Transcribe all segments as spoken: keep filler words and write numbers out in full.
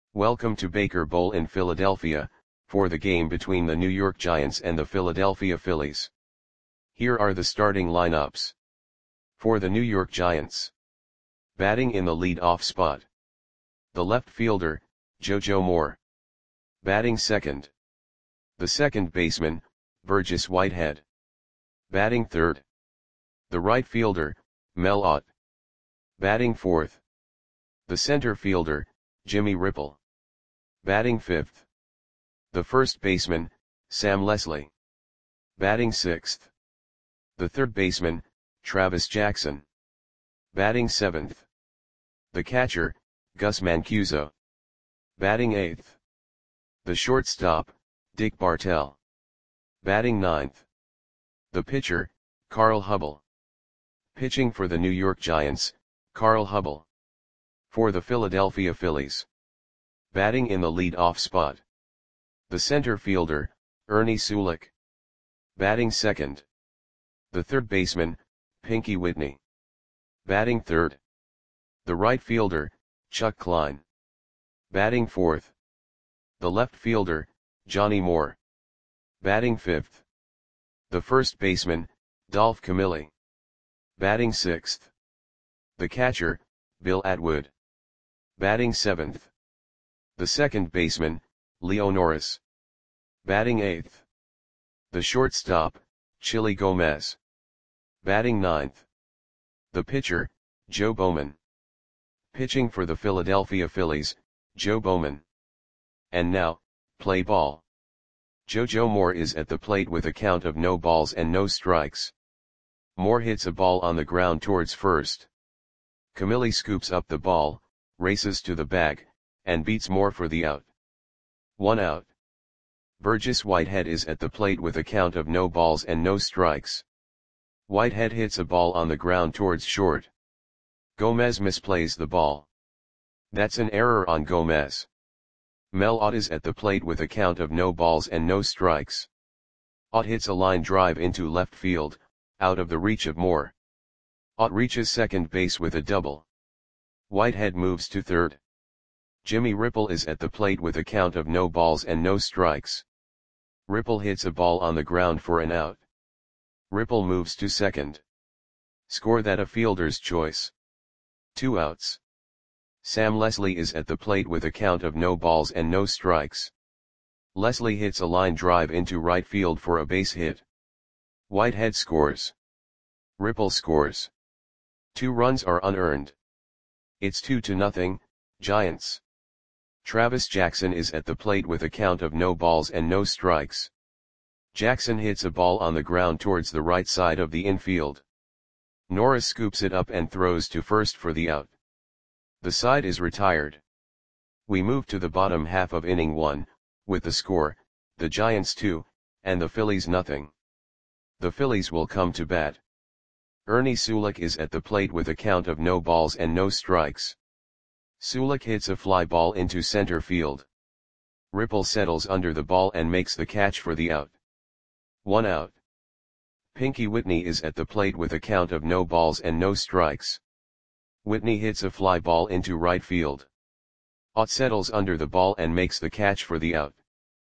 Welcome to Baker Bowl in Philadelphia, for the game between the New York Giants and the Philadelphia Phillies. Here are the starting lineups. For the New York Giants. Batting in the lead-off spot. The left fielder, JoJo Moore. Batting second. The second baseman, Burgess Whitehead. Batting third. The right fielder, Mel Ott. Batting fourth. The center fielder, Jimmy Ripple. Batting fifth. The first baseman, Sam Leslie. Batting sixth. The third baseman, Travis Jackson. Batting seventh. The catcher, Gus Mancuso. Batting eighth. The shortstop, Dick Bartell. Batting ninth. The pitcher, Carl Hubbell. Pitching for the New York Giants, Carl Hubbell. For the Philadelphia Phillies. Batting in the lead-off spot. The center fielder, Ernie Sulik. Batting second. The third baseman, Pinky Whitney. Batting third. The right fielder, Chuck Klein. Batting fourth. The left fielder, Johnny Moore. Batting fifth. The first baseman, Dolph Camilli. Batting sixth. The catcher, Bill Atwood. Batting seventh. The second baseman, Leo Norris. Batting eighth. The shortstop, Chili Gomez. Batting ninth. The pitcher, Joe Bowman. Pitching for the Philadelphia Phillies, Joe Bowman. And now, play ball. JoJo Moore is at the plate with a count of no balls and no strikes. Moore hits a ball on the ground towards first. Camilli scoops up the ball, races to the bag, and beats Moore for the out. One out. Burgess Whitehead is at the plate with a count of no balls and no strikes. Whitehead hits a ball on the ground towards short. Gomez misplays the ball. That's an error on Gomez. Mel Ott is at the plate with a count of no balls and no strikes. Ott hits a line drive into left field, out of the reach of Moore. Ott reaches second base with a double. Whitehead moves to third. Jimmy Ripple is at the plate with a count of no balls and no strikes. Ripple hits a ball on the ground for an out. Ripple moves to second. Score that a fielder's choice. Two outs. Sam Leslie is at the plate with a count of no balls and no strikes. Leslie hits a line drive into right field for a base hit. Whitehead scores. Ripple scores. Two runs are unearned. It's two to nothing, Giants. Travis Jackson is at the plate with a count of no balls and no strikes. Jackson hits a ball on the ground towards the right side of the infield. Norris scoops it up and throws to first for the out. The side is retired. We move to the bottom half of inning one, with the score, the Giants two, and the Phillies nothing. The Phillies will come to bat. Ernie Sulik is at the plate with a count of no balls and no strikes. Sulik hits a fly ball into center field. Ripple settles under the ball and makes the catch for the out. One out. Pinky Whitney is at the plate with a count of no balls and no strikes. Whitney hits a fly ball into right field. Ott settles under the ball and makes the catch for the out.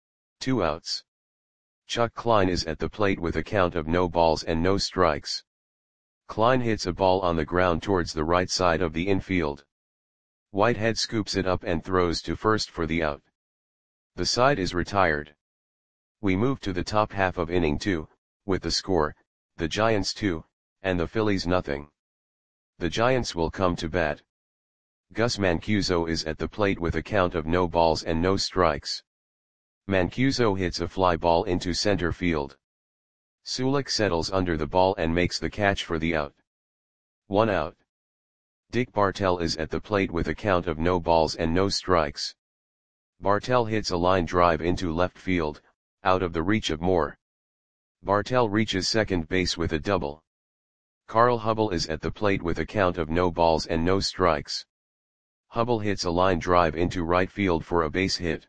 Two outs. Chuck Klein is at the plate with a count of no balls and no strikes. Klein hits a ball on the ground towards the right side of the infield. Whitehead scoops it up and throws to first for the out. The side is retired. We move to the top half of inning two, with the score, the Giants two, and the Phillies nothing. The Giants will come to bat. Gus Mancuso is at the plate with a count of no balls and no strikes. Mancuso hits a fly ball into center field. Sulik settles under the ball and makes the catch for the out. One out. Dick Bartell is at the plate with a count of no balls and no strikes. Bartell hits a line drive into left field, out of the reach of Moore. Bartell reaches second base with a double. Carl Hubbell is at the plate with a count of no balls and no strikes. Hubbell hits a line drive into right field for a base hit.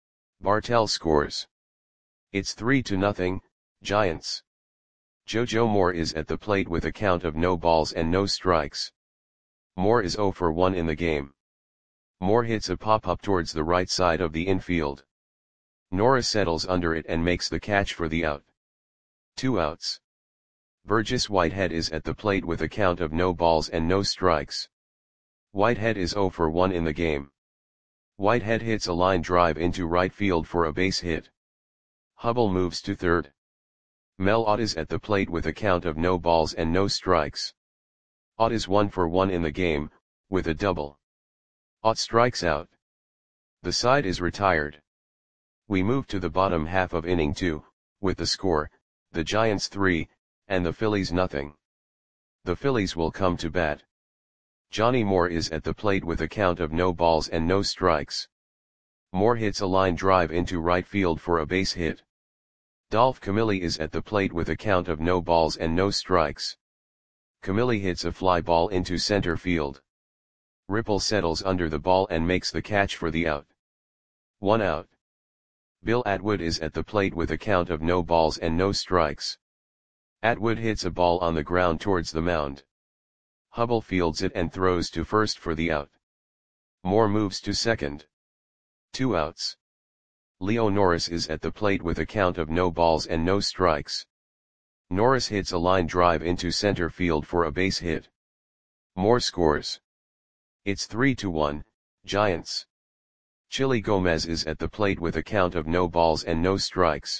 Bartell scores. It's three to nothing, Giants. JoJo Moore is at the plate with a count of no balls and no strikes. Moore is zero for one in the game. Moore hits a pop-up towards the right side of the infield. Norris settles under it and makes the catch for the out. Two outs. Burgess Whitehead is at the plate with a count of no balls and no strikes. Whitehead is oh for one in the game. Whitehead hits a line drive into right field for a base hit. Hubble moves to third. Mel Ott is at the plate with a count of no balls and no strikes. Ott is one for one in the game, with a double. Ott strikes out. The side is retired. We move to the bottom half of inning two, with the score, the Giants three, and the Phillies nothing. The Phillies will come to bat. Johnny Moore is at the plate with a count of no balls and no strikes. Moore hits a line drive into right field for a base hit. Dolph Camilli is at the plate with a count of no balls and no strikes. Camilli hits a fly ball into center field. Ripple settles under the ball and makes the catch for the out. One out. Bill Atwood is at the plate with a count of no balls and no strikes. Atwood hits a ball on the ground towards the mound. Hubble fields it and throws to first for the out. Moore moves to second. Two outs. Leo Norris is at the plate with a count of no balls and no strikes. Norris hits a line drive into center field for a base hit. Moore scores. It's three to one, Giants. Chili Gomez is at the plate with a count of no balls and no strikes.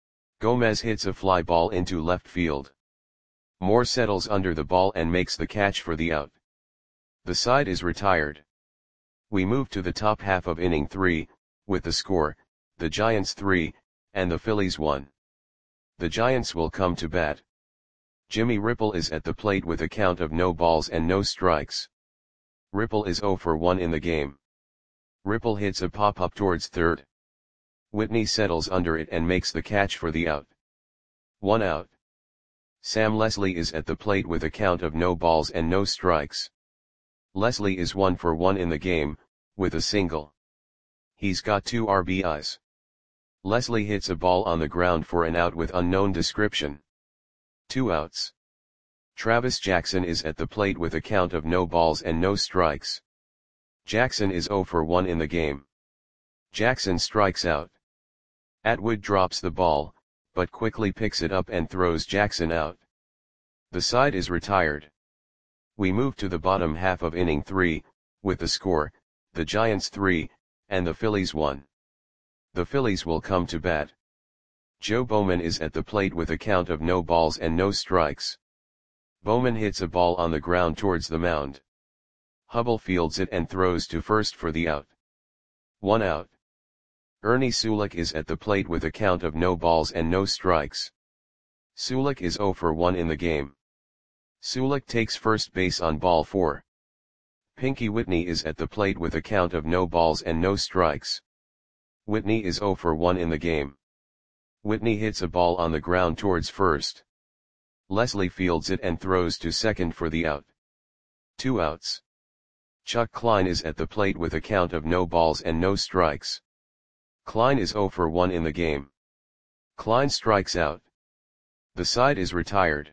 Gomez hits a fly ball into left field. Moore settles under the ball and makes the catch for the out. The side is retired. We move to the top half of inning three, with the score, the Giants three, and the Phillies one. The Giants will come to bat. Jimmy Ripple is at the plate with a count of no balls and no strikes. Ripple is oh for one in the game. Ripple hits a pop-up towards third. Whitney settles under it and makes the catch for the out. One out. Sam Leslie is at the plate with a count of no balls and no strikes. Leslie is one for one in the game, with a single. He's got two R B Is. Leslie hits a ball on the ground for an out with unknown description. Two outs. Travis Jackson is at the plate with a count of no balls and no strikes. Jackson is oh for one in the game. Jackson strikes out. Atwood drops the ball, but quickly picks it up and throws Jackson out. The side is retired. We move to the bottom half of inning three, with the score, the Giants three, and the Phillies one. The Phillies will come to bat. Joe Bowman is at the plate with a count of no balls and no strikes. Bowman hits a ball on the ground towards the mound. Hubble fields it and throws to first for the out. One out. Ernie Sulik is at the plate with a count of no balls and no strikes. Sulik is oh for one in the game. Sulik takes first base on ball four. Pinky Whitney is at the plate with a count of no balls and no strikes. Whitney is oh for one in the game. Whitney hits a ball on the ground towards first. Leslie fields it and throws to second for the out. Two outs. Chuck Klein is at the plate with a count of no balls and no strikes. Klein is oh for one in the game. Klein strikes out. The side is retired.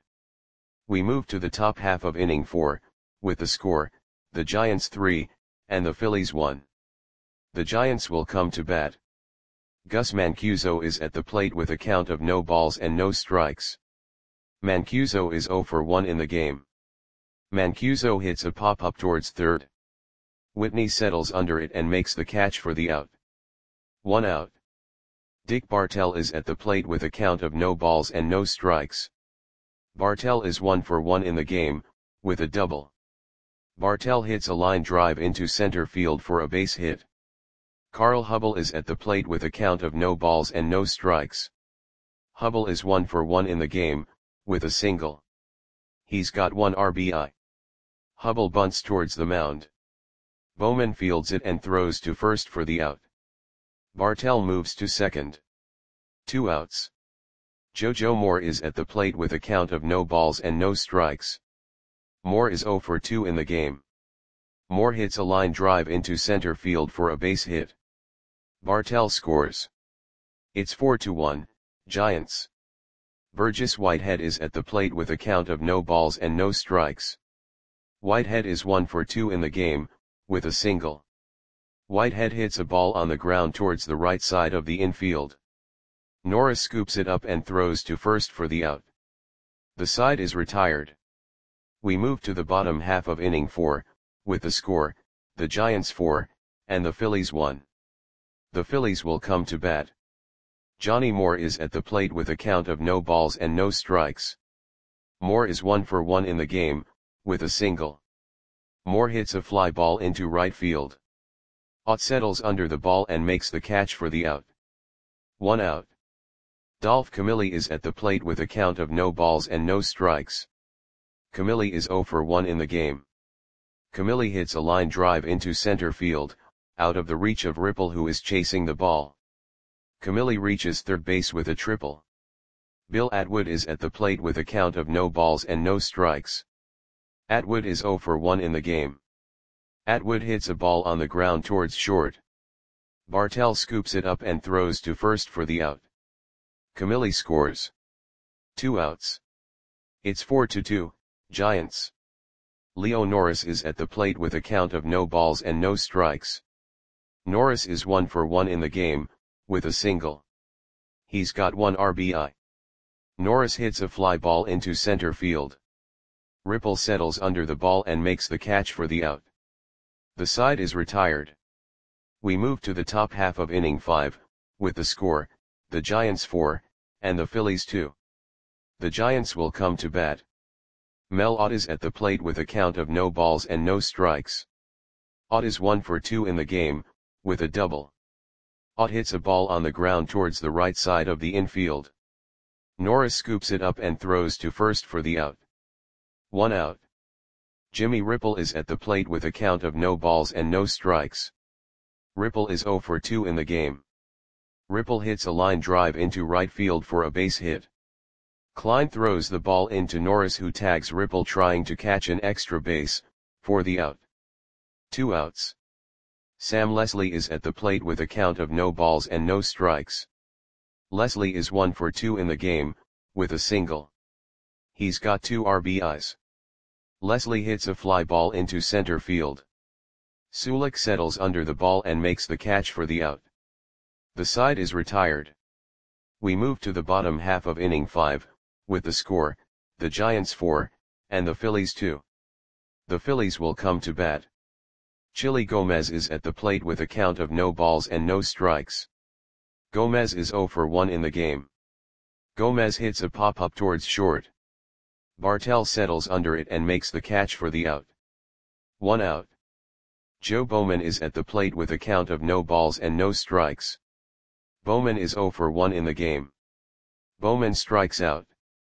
We move to the top half of inning four, with the score, the Giants three, and the Phillies one. The Giants will come to bat. Gus Mancuso is at the plate with a count of no balls and no strikes. Mancuso is oh for one in the game. Mancuso hits a pop-up towards third. Whitney settles under it and makes the catch for the out. One out. Dick Bartell is at the plate with a count of no balls and no strikes. Bartell is one for one in the game, with a double. Bartell hits a line drive into center field for a base hit. Carl Hubble is at the plate with a count of no balls and no strikes. Hubble is one for one in the game, with a single. He's got one R B I. Hubble bunts towards the mound. Bowman fields it and throws to first for the out. Bartell moves to second. Two outs. JoJo Moore is at the plate with a count of no balls and no strikes. Moore is oh for two in the game. Moore hits a line drive into center field for a base hit. Bartell scores. It's four to one, Giants. Burgess Whitehead is at the plate with a count of no balls and no strikes. Whitehead is one for two in the game, with a single. Whitehead hits a ball on the ground towards the right side of the infield. Norris scoops it up and throws to first for the out. The side is retired. We move to the bottom half of inning four, with the score, the Giants four, and the Phillies one. The Phillies will come to bat. Johnny Moore is at the plate with a count of no balls and no strikes. Moore is one for one in the game, with a single. Moore hits a fly ball into right field. Ott settles under the ball and makes the catch for the out. One out. Dolph Camilli is at the plate with a count of no balls and no strikes. Camilli is zero for one in the game. Camilli hits a line drive into center field, out of the reach of Ripple, who is chasing the ball. Camilli reaches third base with a triple. Bill Atwood is at the plate with a count of no balls and no strikes. Atwood is zero for one in the game. Atwood hits a ball on the ground towards short. Bartell scoops it up and throws to first for the out. Camilli scores. Two outs. It's four to two, Giants. Leo Norris is at the plate with a count of no balls and no strikes. Norris is one for one in the game, with a single. He's got one R B I. Norris hits a fly ball into center field. Ripple settles under the ball and makes the catch for the out. The side is retired. We move to the top half of inning five, with the score, the Giants four, and the Phillies two. The Giants will come to bat. Mel Ott is at the plate with a count of no balls and no strikes. Ott is one for two in the game, with a double. Ott hits a ball on the ground towards the right side of the infield. Norris scoops it up and throws to first for the out. One out. Jimmy Ripple is at the plate with a count of no balls and no strikes. Ripple is zero for two in the game. Ripple hits a line drive into right field for a base hit. Klein throws the ball into Norris, who tags Ripple trying to catch an extra base, for the out. Two outs. Sam Leslie is at the plate with a count of no balls and no strikes. Leslie is one for two in the game, with a single. He's got two R B Is. Leslie hits a fly ball into center field. Sulik settles under the ball and makes the catch for the out. The side is retired. We move to the bottom half of inning five, with the score, the Giants four, and the Phillies two. The Phillies will come to bat. Chili Gomez is at the plate with a count of no balls and no strikes. Gomez is zero for one in the game. Gomez hits a pop-up towards short. Bartell settles under it and makes the catch for the out. One out. Joe Bowman is at the plate with a count of no balls and no strikes. Bowman is zero for one in the game. Bowman strikes out.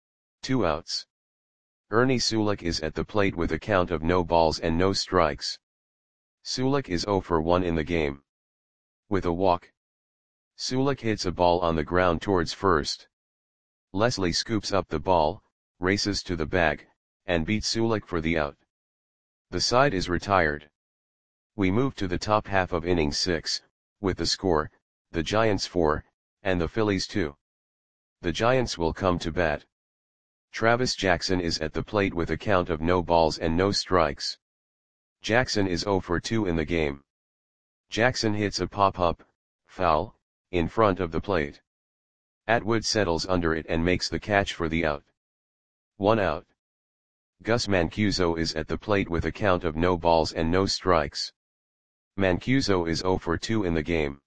Two outs. Ernie Sulik is at the plate with a count of no balls and no strikes. Sulik is zero for one in the game. With a walk. Sulik hits a ball on the ground towards first. Leslie scoops up the ball, races to the bag, and beats Sulik for the out. The side is retired. We move to the top half of inning six, with the score, the Giants four, and the Phillies two. The Giants will come to bat. Travis Jackson is at the plate with a count of no balls and no strikes. Jackson is zero for two in the game. Jackson hits a pop-up, foul, in front of the plate. Atwood settles under it and makes the catch for the out. One out. Gus Mancuso is at the plate with a count of no balls and no strikes. Mancuso is zero for two in the game.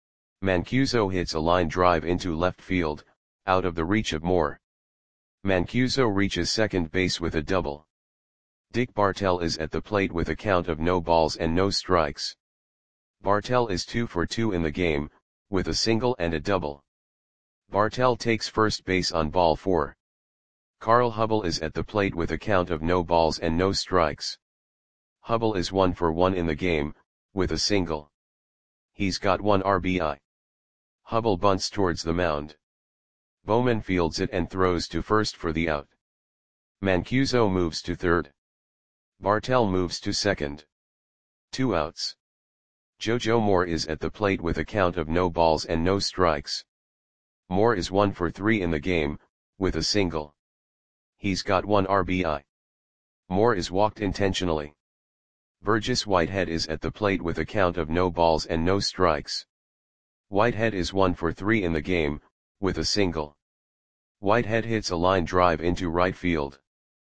Mancuso hits a line drive into left field, out of the reach of Moore. Mancuso reaches second base with a double. Dick Bartell is at the plate with a count of no balls and no strikes. Bartell is two for two in the game, with a single and a double. Bartell takes first base on ball four. Carl Hubble is at the plate with a count of no balls and no strikes. Hubble is one for one in the game, with a single. He's got one R B I. Hubble bunts towards the mound. Bowman fields it and throws to first for the out. Mancuso moves to third. Bartell moves to second. Two outs. JoJo Moore is at the plate with a count of no balls and no strikes. Moore is one for three in the game, with a single. He's got one R B I. Moore is walked intentionally. Burgess Whitehead is at the plate with a count of no balls and no strikes. Whitehead is one for three in the game, with a single. Whitehead hits a line drive into right field.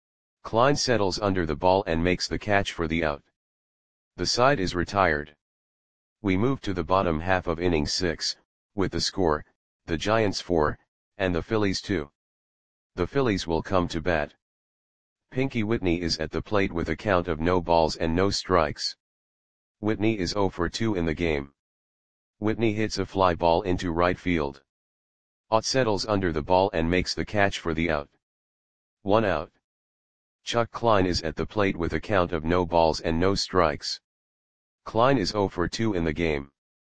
Klein settles under the ball and makes the catch for the out. The side is retired. We move to the bottom half of inning six, with the score, the Giants four, and the Phillies two. The Phillies will come to bat. Pinky Whitney is at the plate with a count of no balls and no strikes. Whitney is oh for two in the game. Whitney hits a fly ball into right field. Ott settles under the ball and makes the catch for the out. One out. Chuck Klein is at the plate with a count of no balls and no strikes. Klein is oh for two in the game.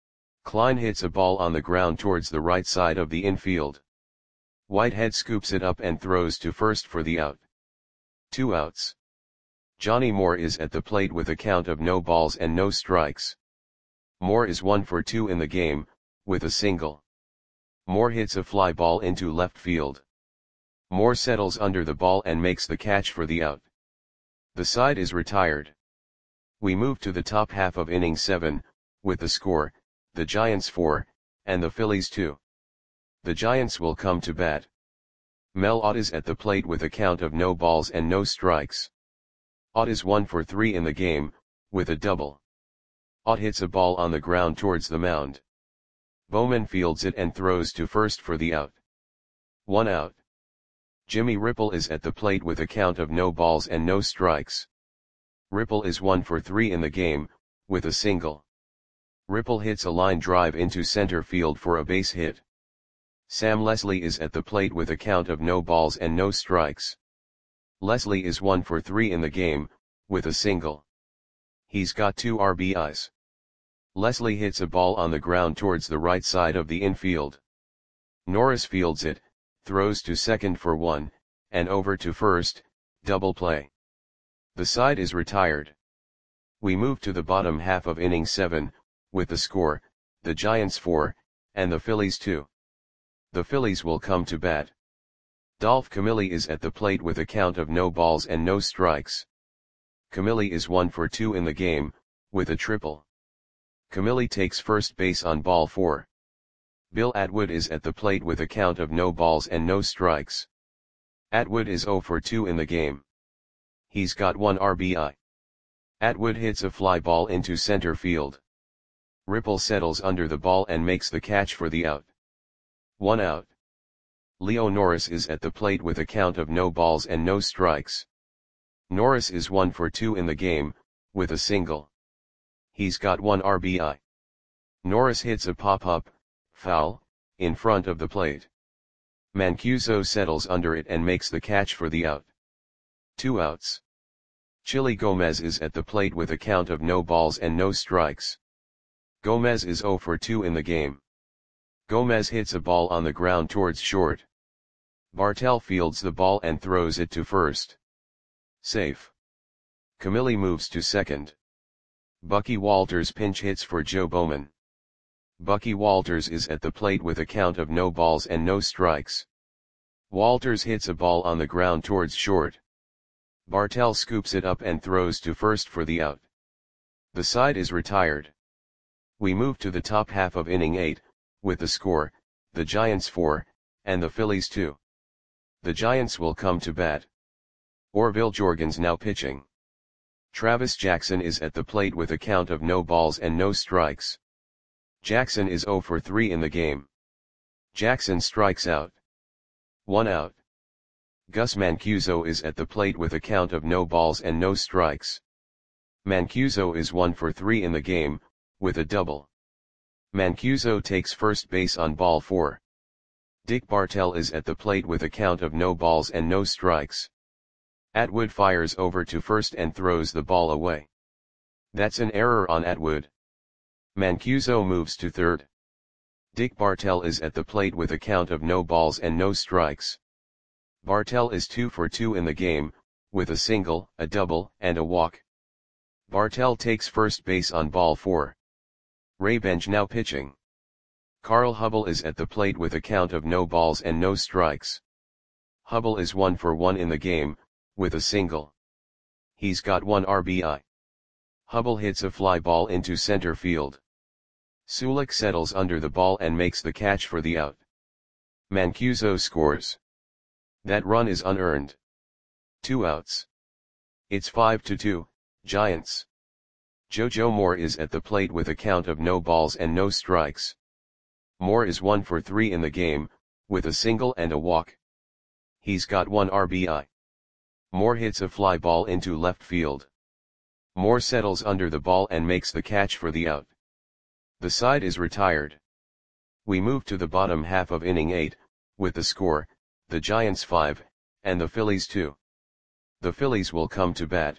Klein hits a ball on the ground towards the right side of the infield. Whitehead scoops it up and throws to first for the out. Two outs. Johnny Moore is at the plate with a count of no balls and no strikes. Moore is one for two in the game, with a single. Moore hits a fly ball into left field. Moore settles under the ball and makes the catch for the out. The side is retired. We move to the top half of inning seven, with the score, the Giants four, and the Phillies two. The Giants will come to bat. Mel Ott is at the plate with a count of no balls and no strikes. Ott is one for three in the game, with a double. Ott hits a ball on the ground towards the mound. Bowman fields it and throws to first for the out. One out. Jimmy Ripple is at the plate with a count of no balls and no strikes. Ripple is one for three in the game, with a single. Ripple hits a line drive into center field for a base hit. Sam Leslie is at the plate with a count of no balls and no strikes. Leslie is one for three in the game, with a single. He's got two R B Is. Leslie hits a ball on the ground towards the right side of the infield. Norris fields it, throws to second for one, and over to first, double play. The side is retired. We move to the bottom half of inning seven, with the score, the Giants four, and the Phillies two. The Phillies will come to bat. Dolph Camilli is at the plate with a count of no balls and no strikes. Camilli is one for two in the game, with a triple. Camilli takes first base on ball four. Bill Atwood is at the plate with a count of no balls and no strikes. Atwood is oh for two in the game. He's got one R B I. Atwood hits a fly ball into center field. Ripple settles under the ball and makes the catch for the out. One out. Leo Norris is at the plate with a count of no balls and no strikes. Norris is one for two in the game, with a single. He's got one R B I. Norris hits a pop-up, foul, in front of the plate. Mancuso settles under it and makes the catch for the out. Two outs. Chili Gomez is at the plate with a count of no balls and no strikes. Gomez is oh for two in the game. Gomez hits a ball on the ground towards short. Bartell fields the ball and throws it to first. Safe. Camilli moves to second. Bucky Walters pinch hits for Joe Bowman. Bucky Walters is at the plate with a count of no balls and no strikes. Walters hits a ball on the ground towards short. Bartell scoops it up and throws to first for the out. The side is retired. We move to the top half of inning eight, with the score, the Giants four, and the Phillies two. The Giants will come to bat. Orville Jorgens now pitching. Travis Jackson is at the plate with a count of no balls and no strikes. Jackson is oh for three in the game. Jackson strikes out. One out. Gus Mancuso is at the plate with a count of no balls and no strikes. Mancuso is one for three in the game, with a double. Mancuso takes first base on ball four. Dick Bartell is at the plate with a count of no balls and no strikes. Atwood fires over to first and throws the ball away. That's an error on Atwood. Mancuso moves to third. Dick Bartell is at the plate with a count of no balls and no strikes. Bartell is two for two in the game, with a single, a double, and a walk. Bartell takes first base on ball four. Ray Bench now pitching. Carl Hubble is at the plate with a count of no balls and no strikes. Hubble is one for one in the game, with a single. He's got one R B I. Hubble hits a fly ball into center field. Sulik settles under the ball and makes the catch for the out. Mancuso scores. That run is unearned. Two outs. It's five to two, Giants. Jojo Moore is at the plate with a count of no balls and no strikes. Moore is one for three in the game, with a single and a walk. He's got one R B I. Moore hits a fly ball into left field. Moore settles under the ball and makes the catch for the out. The side is retired. We move to the bottom half of inning eight, with the score, the Giants five, and the Phillies two. The Phillies will come to bat.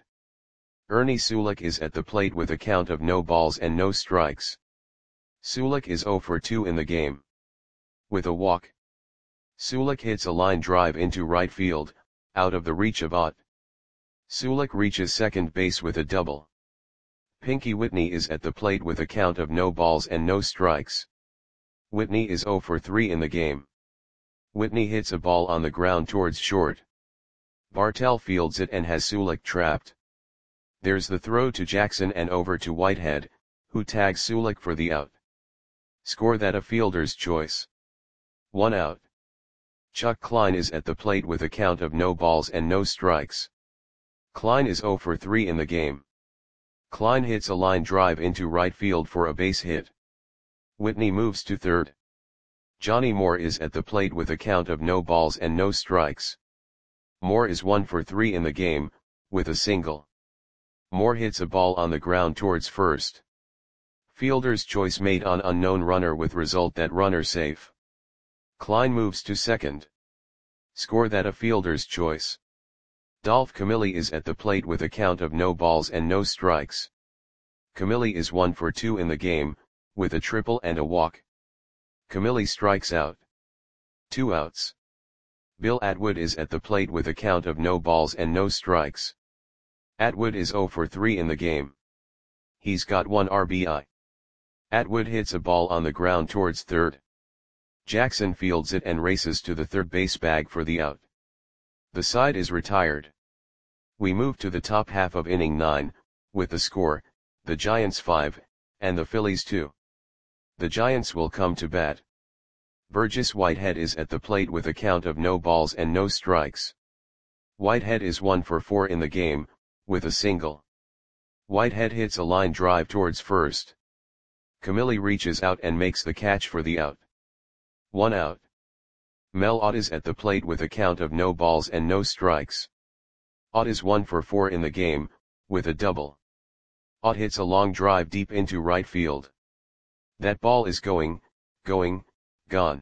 Ernie Sulik is at the plate with a count of no balls and no strikes. Sulik is zero for two in the game. With a walk. Sulik hits a line drive into right field, out of the reach of Ott. Sulik reaches second base with a double. Pinky Whitney is at the plate with a count of no balls and no strikes. Whitney is zero for three in the game. Whitney hits a ball on the ground towards short. Bartell fields it and has Sulik trapped. There's the throw to Jackson and over to Whitehead, who tags Sulik for the out. Score that a fielder's choice. One out. Chuck Klein is at the plate with a count of no balls and no strikes. Klein is zero for three in the game. Klein hits a line drive into right field for a base hit. Whitney moves to third. Johnny Moore is at the plate with a count of no balls and no strikes. Moore is one for three in the game, with a single. Moore hits a ball on the ground towards first. Fielder's choice made on unknown runner with result that runner safe. Klein moves to second. Score that a fielder's choice. Dolph Camilli is at the plate with a count of no balls and no strikes. Camilli is one for two in the game, with a triple and a walk. Camilli strikes out. Two outs. Bill Atwood is at the plate with a count of no balls and no strikes. Atwood is zero for three in the game. He's got one R B I. Atwood hits a ball on the ground towards third. Jackson fields it and races to the third base bag for the out. The side is retired. We move to the top half of inning nine, with the score, the Giants five, and the Phillies two. The Giants will come to bat. Burgess Whitehead is at the plate with a count of no balls and no strikes. Whitehead is one for four in the game, with a single. Whitehead hits a line drive towards first. Camilli reaches out and makes the catch for the out. One out. Mel Ott is at the plate with a count of no balls and no strikes. Ott is one for four in the game, with a double. Ott hits a long drive deep into right field. That ball is going, going, gone.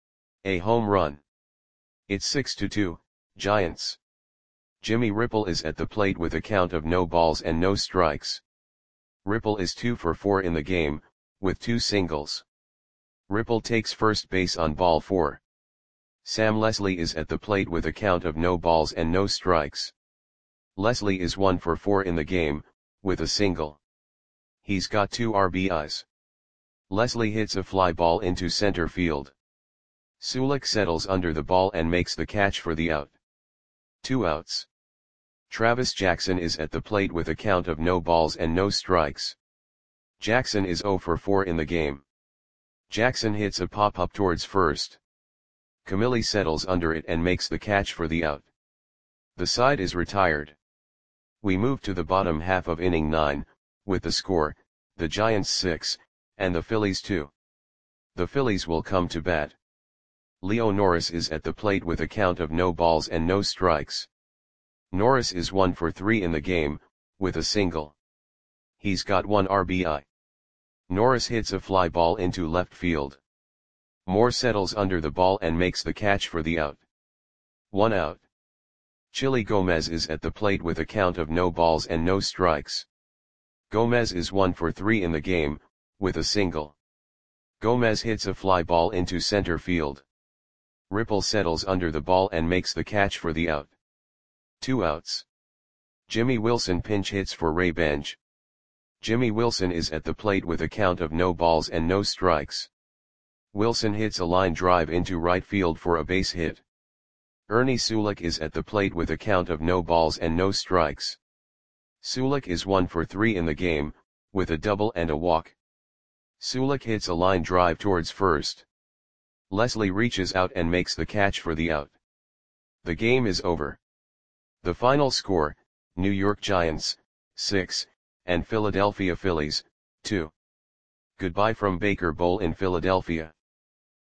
A home run. It's six to two, Giants. Jimmy Ripple is at the plate with a count of no balls and no strikes. Ripple is two for four in the game, with two singles. Ripple takes first base on ball four. Sam Leslie is at the plate with a count of no balls and no strikes. Leslie is one for four in the game, with a single. He's got two R B Is. Leslie hits a fly ball into center field. Sulik settles under the ball and makes the catch for the out. Two outs. Travis Jackson is at the plate with a count of no balls and no strikes. Jackson is zero for four in the game. Jackson hits a pop-up towards first. Camilli settles under it and makes the catch for the out. The side is retired. We move to the bottom half of inning nine, with the score, the Giants six, and the Phillies two. The Phillies will come to bat. Leo Norris is at the plate with a count of no balls and no strikes. Norris is one for three in the game, with a single. He's got one R B I. Norris hits a fly ball into left field. Moore settles under the ball and makes the catch for the out. One out. Chili Gomez is at the plate with a count of no balls and no strikes. Gomez is one for three in the game, with a single. Gomez hits a fly ball into center field. Ripple settles under the ball and makes the catch for the out. Two outs. Jimmy Wilson pinch hits for Ray Bench. Jimmy Wilson is at the plate with a count of no balls and no strikes. Wilson hits a line drive into right field for a base hit. Ernie Sulik is at the plate with a count of no balls and no strikes. Sulik is one for three in the game, with a double and a walk. Sulik hits a line drive towards first. Leslie reaches out and makes the catch for the out. The game is over. The final score, New York Giants, six, and Philadelphia Phillies, two. Goodbye from Baker Bowl in Philadelphia.